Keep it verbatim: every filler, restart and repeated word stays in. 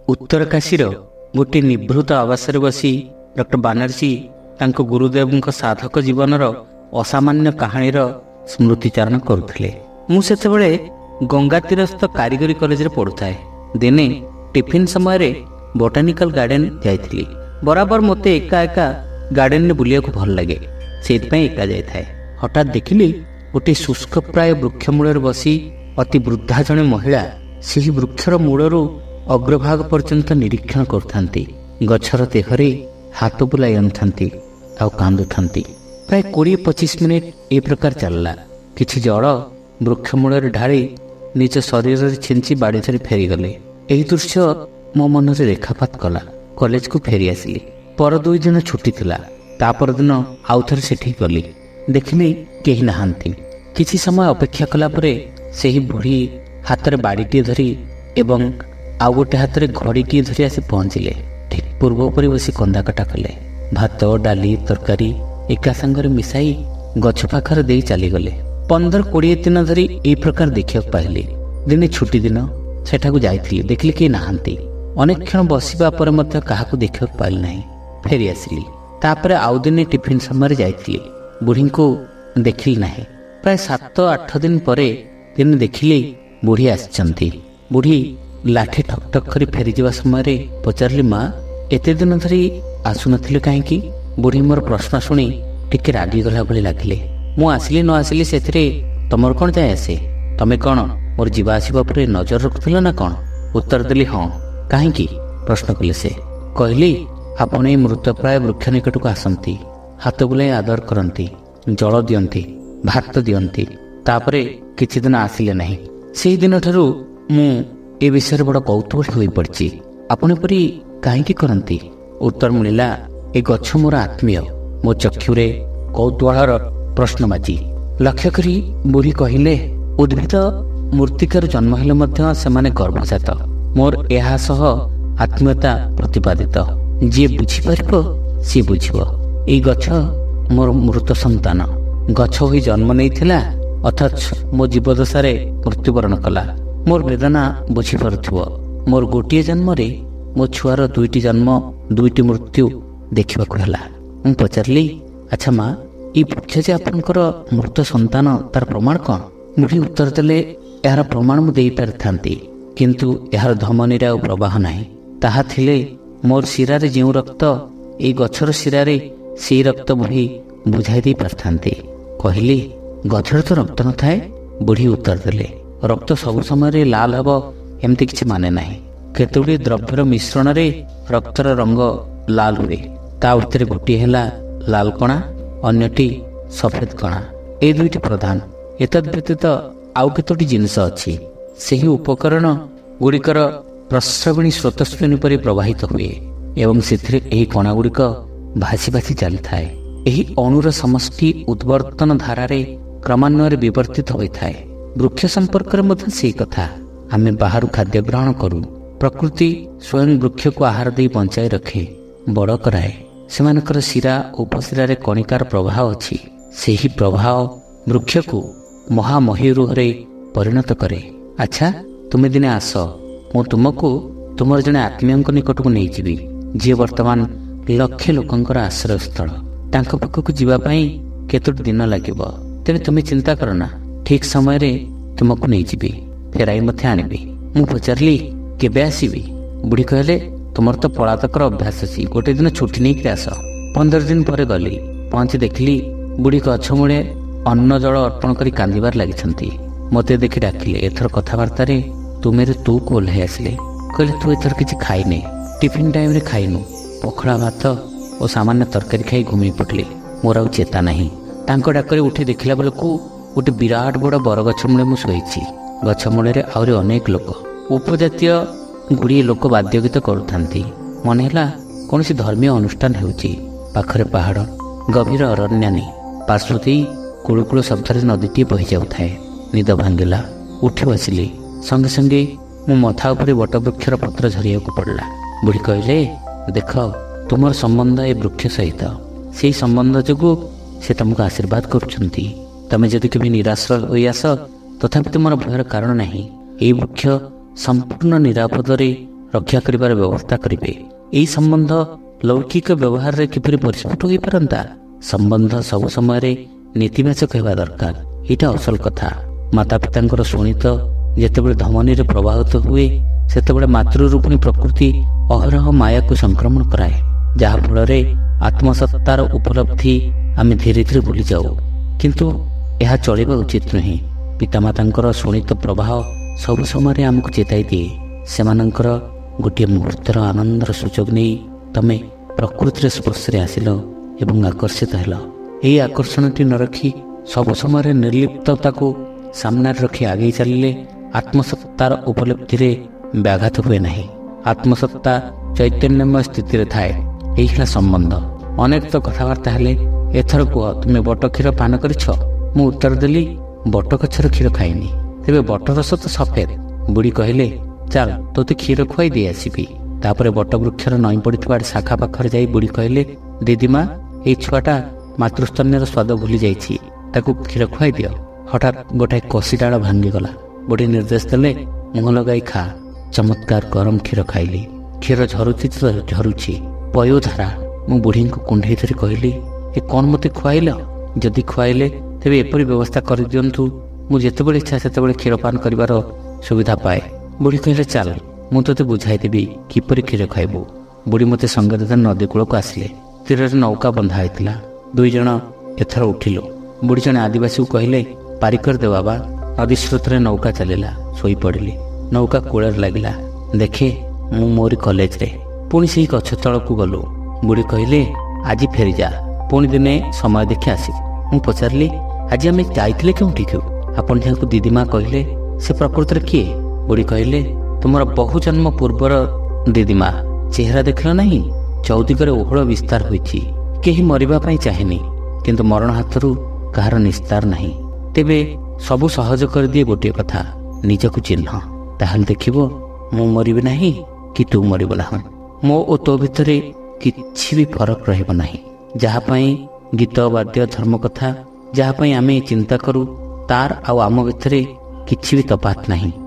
उत्तरकाशीर गोटे निभृत आवासरे बसी डॉक्टर बानर्जी तांको गुरुदेवଙ୍କ साधक जीवनर असामान्य कहानीर स्मृतिचारण करुथिले। मु सेतेबेले गंगा तीरस्थ कारीगरी कॉलेज रे पढुथाए। दिने टिफिन समय रे बोटानिकल गार्डन जाइथिली। बराबर मते एका एका गार्डन रे बुलियाको भल लागे, सेतपय एका जाइथाए। हठात देखिली गोटे शुष्क प्राय वृक्षमूल बसी अति वृद्धा जने महिला ସେହି वृक्षर मूलरू अग्रभाग पर्यंत निरीक्षण करथांती। गछर देहरे हाथ बुलाई आनुथांती आउ कांदुथांती। प्राय कोड़े पचिश मिनिट ए प्रकार चलला। किछि जड़ वृक्षमूल ढाड़ी निज शरीर छिंची बाड़ी धरी फेरीगले। एही दृश्य मो मन रे रेखापात कला। कॉलेज को फेरी आसिली। पर दुई दिन छुट्टी थिला। ता पर दिन आउ थरे सेठी गली। देखिली केही नाहांती। किछि समय अपेक्षा कला परे सेही बुढ़ी हाथरे बाड़ीटी धरी एवं आउ गोटे हाथ में घड़ीटी धरी आसी पहुंचले। ठीक पूर्व परी बसी कंदा कटा कले। भात डाली तरकारी एका संगरे मिसाई गछ पाखर दे चलीगले। पंदर कोड़े दिन धरी ए प्रकार देखा पाइली। दिने छुट्टी दिन सेठाकू जाइथिली। देखली कि नाहांती। अनेक क्षण बसिबा पर मध्य काहाकू देखा पाइली नहीं। फेरी आसिली। तापरे आउ दिने टिफिन समय जाइथिली। बुढ़ी को देखिली नहीं। प्राय सात आठ दिन परे दिन देखिली बुढ़ी आसिचंती। बुढ़ी लाठी ठक ठक करी फेरी जावा समय पचारली, माँ एते दिन धरी आसुनथिले काहेकि? बुढ़ी मोर प्रश्न शुणी टिके रागिगला भली लागिले। मु आसिली न आसिली सेथिरे तमर कौन जाए आसे? तमे कौन मोर जीवा आसिबा परे नजर रखुथिल ना कौन? उत्तर देली, हाँ। काहेकि? प्रश्न कले से। कहली, आपण ए मृतप्राय वृक्ष निकटକୁ आसंती, हाथ बुलाई आदर करंती, जल दियंती, भात दियंती। तापरे किछि दिन आसिले नहीं। सेही दिन ठारू मु ए विषय बड़ कौतूहल होई पड़ची। आपण परी काहेकि करंती? उत्तर मिलिला, ए गछ मोर आत्मीय। मो चक्षुरे कौतूहलर प्रश्न बाजी। लक्ष्य करी बुढ़ी कहिले, उद्भिद मूर्तिकार जन्म हेले मध्य सेमाने गर्भजात। मोर एहा सह आत्मीयता प्रतिपादित। जी बुझी पारिबो सी बुझिबो। ए गछ मोर मृत संतान। गछ होई जन्म नेइथिला अथच मो जीवदशारे मृत्युवरण कला। मोर वेदना बुझी पारुथिबो। मोर गोटिए जन्म रे मो छुआर दुईटी जन्म दुईटी मृत्यु देखिबाकू हला। मु पचारली, अच्छा माँ, ई वृक्ष जे आपनकर मृत संतान तार प्रमाण कौन? बुढ़ी उत्तर देले, यार प्रमाण मु देई पारिथांती, किंतु यार धमनीरे आ प्रवाह नाही। ताहा थिले मोर शिरारे जेउ रक्त एई गछर शिरारे सेई रक्त बही बुझाई देई पारथांती। कहली, गछर तो रक्त न थाए। बुढ़ी उत्तर देले, रक्त सब समय लाल हब एमती किछि माने नाही। केतुडी द्रव्यर मिश्रण रे रक्तर रंग लाल हुए। ता भितर गोटिए हेला लाल कणा, अन्यटी सफेद कणा। ए दुईटी प्रधान। एतद व्यतीत आउ केतोटी जिनिस अछि। सेही उपकरण गुड़िकर प्रस्रवणी स्रोतस्विनी परि प्रवाहित हुए एवं सेथिरे एही कणा गुड़िक भासी भासी चली थाए। एही अणुर समष्टि उद्वर्तन धारारे क्रमान्वये विवर्तित होइथाए। वृक्ष संपर्क में से कथा। आमे बाहर खाद्य ग्रहण करूँ। प्रकृति स्वयं वृक्ष को आहार दे बंचाई रखे, बड़ कराए। सेमानकर शिरा उपशिरा रे कणिकार प्रभाव अछि। सेही प्रभाव वृक्ष को महामहिरूहरे परिणत करे। अच्छा, तुमे दिने आस, मु तुमको तुमर जने आत्मीय निकट को नहीं जीवी, जी वर्तमान लक्षे लोकंकर आश्रय स्थल। तांको पाखक जीवा पई केतोटी दिन लागिब। तेने तुमे चिंता करना, ठीक समय रे तुमको नहीं जीवी, फेराई मथे आनिबी। मु पचारली, केबे आसीबी? बुढ़ी कहले, तुमर तो पलातकर अभ्यास अछि, गोटे दिन छुट्टी नहीं कि आस। पंदर दिन पर गली। पहुंची देखली बुढ़ी गछ मूले अन्न जल अर्पण करी कांदिबार लागिछंती। मते देखि डाकिले। एथर कथबार्ता रे तुमेरे तू को ओल्हाई आसिले। कहले, तू एथर किछि खाइने, टिफिन टाइम रे खाइनु। पखड़ा भात और सामान्य तरकारी खाई घुमी पड़ले। मोर आउ चेता नहीं। तांको डाकरे उठी देखिला बेलकू गोटे विराट बड़ बरगछ मूले मु शोइछि। गछ मूले आहुरी अनेक लोक, उपजातीय गुड़िए लोक वाद्य गीत करुथांती। मन है कौन धर्मीय अनुष्ठान होउछि। पाखरे पहाड़, गभीर अरण्यानी, पार्श्वती कुळुकुळ शब्दरे नदीटी बही जाउथाए। निद भांगिला। उठी बसिली। संगे संगे मो मथा उपरे वटवृक्षर पत्र झरिया पड़ला। बुढ़ी कहले, देख, तुमर संबंध ए वृक्ष सहित। से संबंध जोगु से तुमको आशीर्वाद करुछंती। तमे जदि केबे निराश होई आस, तथापि तुमर भयर कारण नहीं। ए वृक्ष संपूर्ण निरापदरे ରକ୍ଷା କରିବାର ବ୍ୟବସ୍ଥା କରିବେ। ଏହି ସମ୍ବନ୍ଧ ଲୌକିକ ବ୍ୟବହାରରେ କିପରି ପରିସ୍ଫୁଟ ହୋଇପାରନ୍ତା? ସମ୍ବନ୍ଧ ସବୁ ସମୟରେ ନେତିବାଚକ ହେବା ଦରକାର। ଏଇଟା ଅସଲ କଥା। ମାତା ପିତାଙ୍କର ଶୋଣିତ ଯେତେବେଳେ ଧମନୀରେ ପ୍ରବାହିତ ହୁଏ, ସେତେବେଳେ ମାତୃରୂପିଣୀ ପ୍ରକୃତି ଅହରହ ମାୟାକୁ ସଂକ୍ରମଣ କରାଏ, ଯାହାଫଳରେ ଆତ୍ମସତ୍ତାର ଉପଲବ୍ଧି ଆମେ ଧୀରେ ଧୀରେ ଭୁଲିଯାଉ। କିନ୍ତୁ ଏହା ଚଳିବା ଉଚିତ ନୁହେଁ। ପିତାମାତାଙ୍କର ଶୋଣିତ ପ୍ରବାହ ସବୁ ସମୟରେ ଆମକୁ ଚେତାଇ ଦିଏ, ସେମାନଙ୍କର ଗୋଟିଏ ମୁହୂର୍ତ୍ତର ଆନନ୍ଦର ସୁଯୋଗ ନେଇ ତମେ ପ୍ରକୃତିର ସ୍ପର୍ଶରେ ଆସିଲ ଏବଂ ଆକର୍ଷିତ ହେଲ। ଏହି ଆକର୍ଷଣଟି ନ ରଖି ସବୁ ସମୟରେ ନିର୍ଲିପ୍ତତାକୁ ସାମ୍ନାରେ ରଖି ଆଗେଇ ଚାଲିଲେ ଆତ୍ମସତ୍ତାର ଉପଲବ୍ଧିରେ ବ୍ୟାଘାତ ହୁଏ ନାହିଁ। ଆତ୍ମସତ୍ତା ଚୈତନ୍ୟମୟ ସ୍ଥିତିରେ ଥାଏ। ଏହି ହେଲା ସମ୍ବନ୍ଧ। ଅନେକ ତ କଥାବାର୍ତ୍ତା ହେଲେ, ଏଥର କୁହ ତୁମେ ବଟ କ୍ଷୀର ପାନ କରିଛ? ମୁଁ ଉତ୍ତର ଦେଲି, ବଟ ଗଛର କ୍ଷୀର ଖାଇନି। ତେବେ ବଟରସ ତ ସଫେଦ। ବୁଢ଼ୀ କହିଲେ, ଚାଲ ତୋତେ କ୍ଷୀର ଖୁଆଇ ଦେଇ ଆସିବି। ତାପରେ ବଟ ବୃକ୍ଷର ନଇଁ ପଡ଼ିଥିବା ଶାଖା ପାଖରେ ଯାଇ ବୁଢ଼ୀ କହିଲେ, ଦିଦିମା, ଏଇ ଛୁଆଟା ମାତୃସ୍ତନ୍ୟର ସ୍ୱାଦ ଭୁଲି ଯାଇଛି, ତାକୁ କ୍ଷୀର ଖୁଆଇ ଦିଅ। ହଠାତ୍ ଗୋଟାଏ କଷି ଡାଳ ଭାଙ୍ଗିଗଲା। ବୁଢ଼ୀ ନିର୍ଦ୍ଦେଶ ଦେଲେ, ମୁହଁ ଲଗାଇ ଖା। ଚମତ୍କାର ଗରମ କ୍ଷୀର ଖାଇଲି। କ୍ଷୀର ଝରୁଛି ତ ଝରୁଛି, ପୟୋଧାରା। ମୁଁ ବୁଢ଼ୀଙ୍କୁ କୁଣ୍ଢେଇ ଧରି କହିଲି, ଏ କ'ଣ ମୋତେ ଖୁଆଇଲ? ଯଦି ଖୁଆଇଲେ ତେବେ ଏପରି ବ୍ୟବସ୍ଥା କରିଦିଅନ୍ତୁ, ମୁଁ ଯେତେବେଳେ ଇଚ୍ଛା ସେତେବେଳେ କ୍ଷୀରପାନ କରିବାର ସୁବିଧା ପାଏ। ବୁଢ଼ୀ କହିଲେ, ଚାଲ ମୁଁ ତୋତେ ବୁଝାଇଦେବି କିପରି କ୍ଷୀର ଖାଇବୁ। ବୁଢ଼ୀ ମୋତେ ସଙ୍ଗରେ ଧରି ନଦୀ କୂଳକୁ ଆସିଲେ। ତୀରରେ ନୌକା ବନ୍ଧା ହୋଇଥିଲା। ଦୁଇ ଜଣ ଏଥର ଉଠିଲୁ। ବୁଢ଼ୀ ଜଣେ ଆଦିବାସୀକୁ କହିଲେ, ପାରି କରିଦେ ବାବା। ନଦୀ ସ୍ରୋତରେ ନୌକା ଚାଲିଲା। ଶୋଇପଡ଼ିଲି। ନୌକା କୂଳରେ ଲାଗିଲା। ଦେଖେ ମୁଁ ମୋରି କଲେଜରେ। ପୁଣି ସେହି ଗଛ ତଳକୁ ଗଲୁ। ବୁଢ଼ୀ କହିଲେ, ଆଜି ଫେରିଯା, ପୁଣି ଦିନେ ସମୟ ଦେଖି ଆସିବୁ। ମୁଁ ପଚାରିଲି, ଆଜି ଆମେ ଯାଇଥିଲେ କେଉଁଠିକୁ? ଆପଣ ଯାହାକୁ ଦିଦିମା କହିଲେ ସେ ପ୍ରକୃତରେ କିଏ? ବୁଢ଼ୀ କହିଲେ, ତୁମର ବହୁ ଜନ୍ମ ପୂର୍ବର ଦିଦିମା। ଚେହେରା ଦେଖିଲ ନାହିଁ? ଚୌଦିଗରେ ଓହଳ ବିସ୍ତାର ହୋଇଛି। କେହି ମରିବା ପାଇଁ ଚାହେଁନି, କିନ୍ତୁ ମରଣ ହାତରୁ କାହାର ନିସ୍ତାର ନାହିଁ। ତେବେ ସବୁ ସହଜ କରିଦିଏ ଗୋଟିଏ କଥା, ନିଜକୁ ଚିହ୍ନ। ତାହେଲେ ଦେଖିବ ମୁଁ ମରିବି ନାହିଁ କି ତୁ ମରିବ ନାହିଁ। ମୋ ଓ ତୋ ଭିତରେ କିଛି ବି ଫରକ ରହିବ ନାହିଁ। ଯାହା ପାଇଁ ଗୀତ, ବାଦ୍ୟ, ଧର୍ମ କଥା, ଯାହା ପାଇଁ ଆମେ ଚିନ୍ତା କରୁ, ତାର ଆଉ ଆମ ଭିତରେ କିଛି ବି ତଫାତ୍ ନାହିଁ।